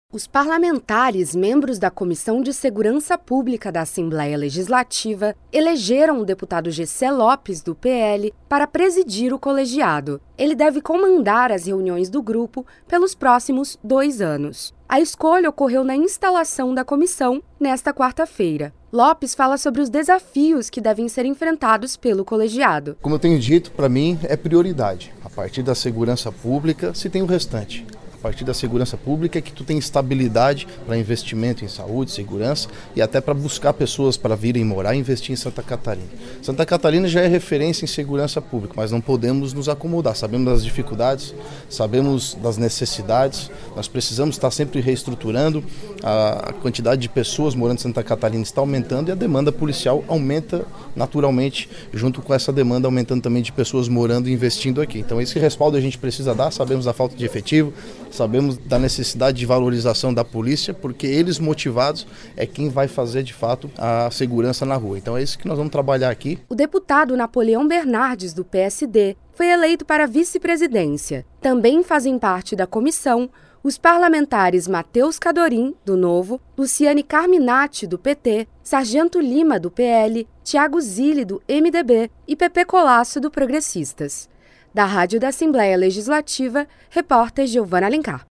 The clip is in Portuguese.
Os parlamentares, membros da Comissão de Segurança Pública da Assembleia Legislativa, elegeram o deputado Gessé Lopes, do PL, para presidir o colegiado. Ele deve comandar as reuniões do grupo pelos próximos 2 anos. A escolha ocorreu na instalação da comissão nesta quarta-feira. Lopes fala sobre os desafios que devem ser enfrentados pelo colegiado. Como eu tenho dito, para mim é prioridade. A partir da segurança pública se tem o restante. A partir da segurança pública é que tu tem estabilidade para investimento em saúde, segurança e até para buscar pessoas para virem morar e investir em Santa Catarina. Santa Catarina já é referência em segurança pública, mas não podemos nos acomodar. Sabemos das dificuldades, sabemos das necessidades, nós precisamos estar sempre reestruturando. A quantidade de pessoas morando em Santa Catarina está aumentando e a demanda policial aumenta naturalmente, junto com essa demanda aumentando também de pessoas morando e investindo aqui. Então esse respaldo a gente precisa dar, sabemos da falta de efetivo, sabemos da necessidade de valorização da polícia, porque eles motivados é quem vai fazer de fato a segurança na rua. Então é isso que nós vamos trabalhar aqui. O deputado Napoleão Bernardes, do PSD, foi eleito para a vice-presidência. Também fazem parte da comissão os parlamentares Matheus Cadorim, do Novo, Luciane Carminati, do PT, Sargento Lima, do PL, Thiago Zilli, do MDB e Pepe Colasso, do Progressistas. Da Rádio da Assembleia Legislativa, repórter Giovana Alencar.